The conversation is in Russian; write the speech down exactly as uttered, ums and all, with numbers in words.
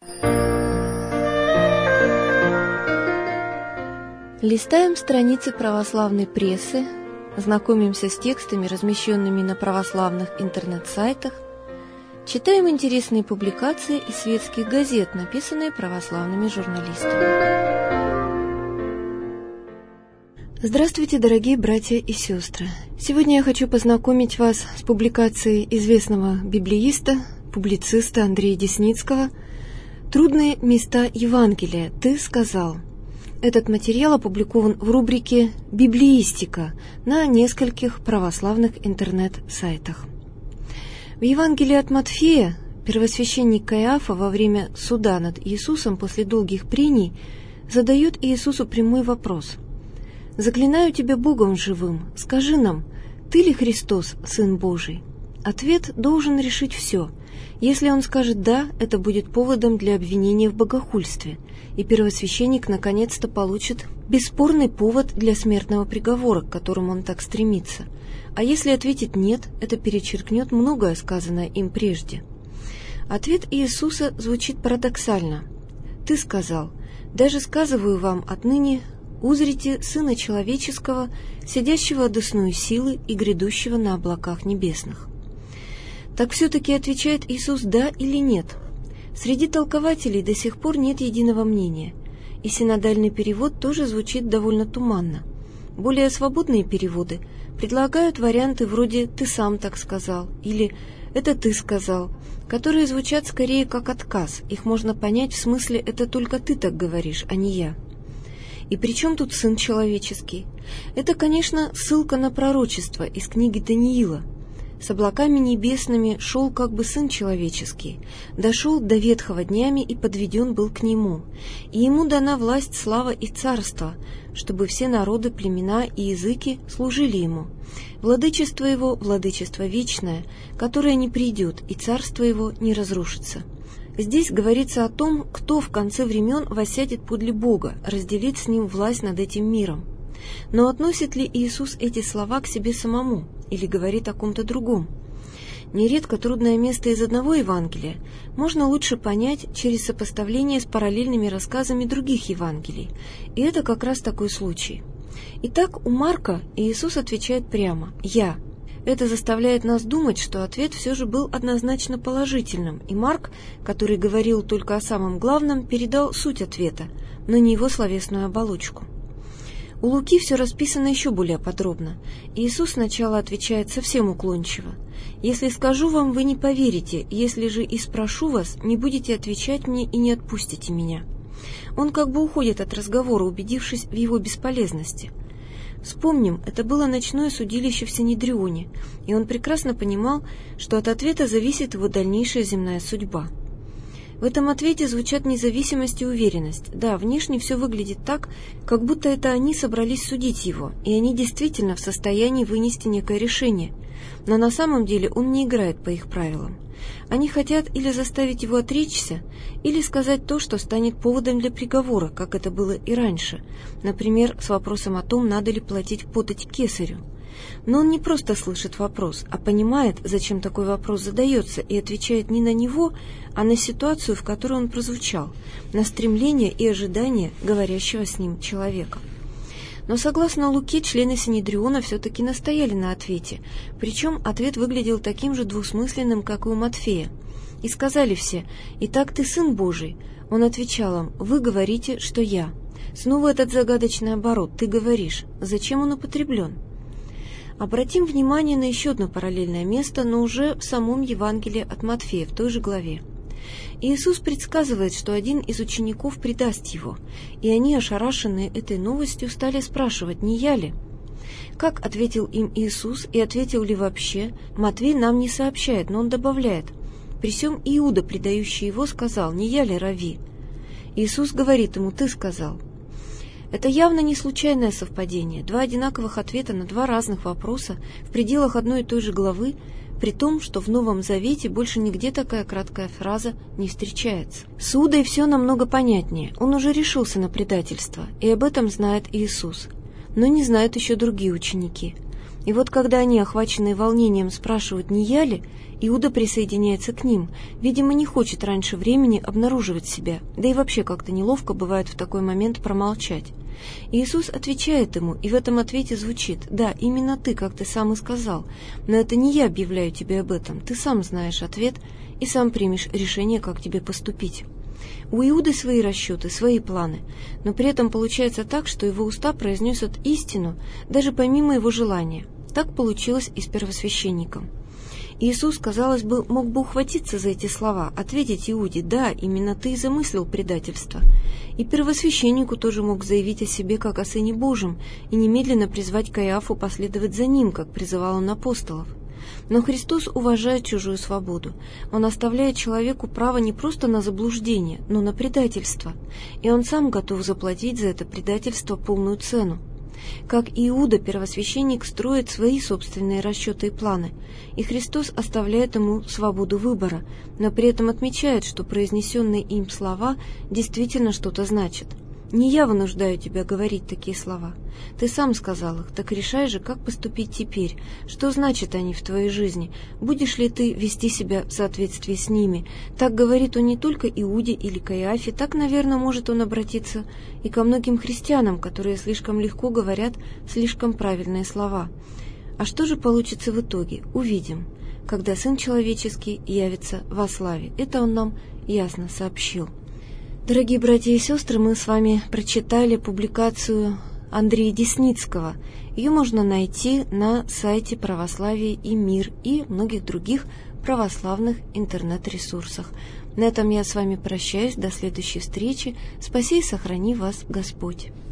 Листаем страницы православной прессы, знакомимся с текстами, размещенными на православных интернет-сайтах, читаем интересные публикации из светских газет, написанные православными журналистами. Здравствуйте, дорогие братья и сестры! Сегодня я хочу познакомить вас с публикацией известного библеиста, публициста Андрея Десницкого «Трудные места Евангелия. Ты сказал». Этот материал опубликован в рубрике «Библеистика» на нескольких православных интернет-сайтах. В Евангелии от Матфея первосвященник Каиафа во время суда над Иисусом после долгих прений задает Иисусу прямой вопрос: «Заклинаю тебя Богом живым, скажи нам, ты ли Христос, Сын Божий?» Ответ должен решить все. Если он скажет «да», это будет поводом для обвинения в богохульстве, и первосвященник наконец-то получит бесспорный повод для смертного приговора, к которому он так стремится. А если ответит «нет», это перечеркнет многое, сказанное им прежде. Ответ Иисуса звучит парадоксально. «Ты сказал, даже сказываю вам отныне, узрите Сына Человеческого, сидящего одесную силы и грядущего на облаках небесных». Так все-таки отвечает Иисус «да» или «нет». Среди толкователей до сих пор нет единого мнения, и синодальный перевод тоже звучит довольно туманно. Более свободные переводы предлагают варианты вроде «ты сам так сказал» или «это ты сказал», которые звучат скорее как отказ, их можно понять в смысле «это только ты так говоришь, а не я». И при чем тут Сын Человеческий? Это, конечно, ссылка на пророчество из книги Даниила. С облаками небесными шел как бы Сын Человеческий, дошел до ветхого днями и подведен был к Нему, и Ему дана власть, слава и царство, чтобы все народы, племена и языки служили Ему. Владычество Его — владычество вечное, которое не придет, и царство Его не разрушится. Здесь говорится о том, кто в конце времен воссядет подле Бога, разделит с Ним власть над этим миром. Но относит ли Иисус эти слова к себе самому или говорит о ком-то другом? Нередко трудное место из одного Евангелия можно лучше понять через сопоставление с параллельными рассказами других Евангелий, и это как раз такой случай. Итак, у Марка Иисус отвечает прямо «Я». Это заставляет нас думать, что ответ все же был однозначно положительным, и Марк, который говорил только о самом главном, передал суть ответа, но не его словесную оболочку. У Луки все расписано еще более подробно. Иисус сначала отвечает совсем уклончиво: «Если скажу вам, вы не поверите, если же и спрошу вас, не будете отвечать мне и не отпустите меня». Он как бы уходит от разговора, убедившись в его бесполезности. Вспомним, это было ночное судилище в Синедрионе, и он прекрасно понимал, что от ответа зависит его дальнейшая земная судьба. В этом ответе звучат независимость и уверенность. Да, внешне все выглядит так, как будто это они собрались судить его, и они действительно в состоянии вынести некое решение. Но на самом деле он не играет по их правилам. Они хотят или заставить его отречься, или сказать то, что станет поводом для приговора, как это было и раньше, например, с вопросом о том, надо ли платить подать кесарю. Но он не просто слышит вопрос, а понимает, зачем такой вопрос задается, и отвечает не на него, а на ситуацию, в которой он прозвучал, на стремление и ожидание говорящего с ним человека. Но согласно Луке, члены Синедриона все-таки настояли на ответе, причем ответ выглядел таким же двусмысленным, как и у Матфея. И сказали все: «Итак, ты Сын Божий». Он отвечал им: «Вы говорите, что я». Снова этот загадочный оборот «ты говоришь». Зачем он употреблен? Обратим внимание на еще одно параллельное место, но уже в самом Евангелии от Матфея, в той же главе. Иисус предсказывает, что один из учеников предаст его, и они, ошарашенные этой новостью, стали спрашивать, не я ли? Как ответил им Иисус, и ответил ли вообще, Матвей нам не сообщает, но он добавляет: «При сем Иуда, предающий его, сказал, не я ли, Рави?» Иисус говорит ему: «Ты сказал». Это явно не случайное совпадение, два одинаковых ответа на два разных вопроса в пределах одной и той же главы, при том, что в Новом Завете больше нигде такая краткая фраза не встречается. С Иудой все намного понятнее, он уже решился на предательство, и об этом знает Иисус. Но не знают еще другие ученики. И вот когда они, охваченные волнением, спрашивают, не я ли, Иуда присоединяется к ним, видимо, не хочет раньше времени обнаруживать себя, да и вообще как-то неловко бывает в такой момент промолчать. И Иисус отвечает ему, и в этом ответе звучит: «Да, именно ты, как ты сам и сказал, но это не я объявляю тебе об этом, ты сам знаешь ответ и сам примешь решение, как тебе поступить». У Иуды свои расчеты, свои планы, но при этом получается так, что его уста произносят истину даже помимо его желания. Так получилось и с первосвященником. Иисус, казалось бы, мог бы ухватиться за эти слова, ответить Иуде: «Да, именно ты и замыслил предательство». И первосвященнику тоже мог заявить о себе как о Сыне Божьем и немедленно призвать Каиафу последовать за ним, как призывал он апостолов. Но Христос уважает чужую свободу. Он оставляет человеку право не просто на заблуждение, но на предательство. И он сам готов заплатить за это предательство полную цену. Как Иуда, первосвященник строит свои собственные расчеты и планы, и Христос оставляет ему свободу выбора, но при этом отмечает, что произнесенные им слова действительно что-то значат. «Не я вынуждаю тебя говорить такие слова. Ты сам сказал их, так решай же, как поступить теперь, что значат они в твоей жизни, будешь ли ты вести себя в соответствии с ними». Так говорит он не только Иуде или Каиафе, так, наверное, может он обратиться и ко многим христианам, которые слишком легко говорят слишком правильные слова. А что же получится в итоге? Увидим, когда Сын Человеческий явится во славе. Это он нам ясно сообщил. Дорогие братья и сестры, мы с вами прочитали публикацию Андрея Десницкого. Ее можно найти на сайте «Православие и мир» и многих других православных интернет-ресурсах. На этом я с вами прощаюсь. До следующей встречи. Спаси и сохрани вас Господь.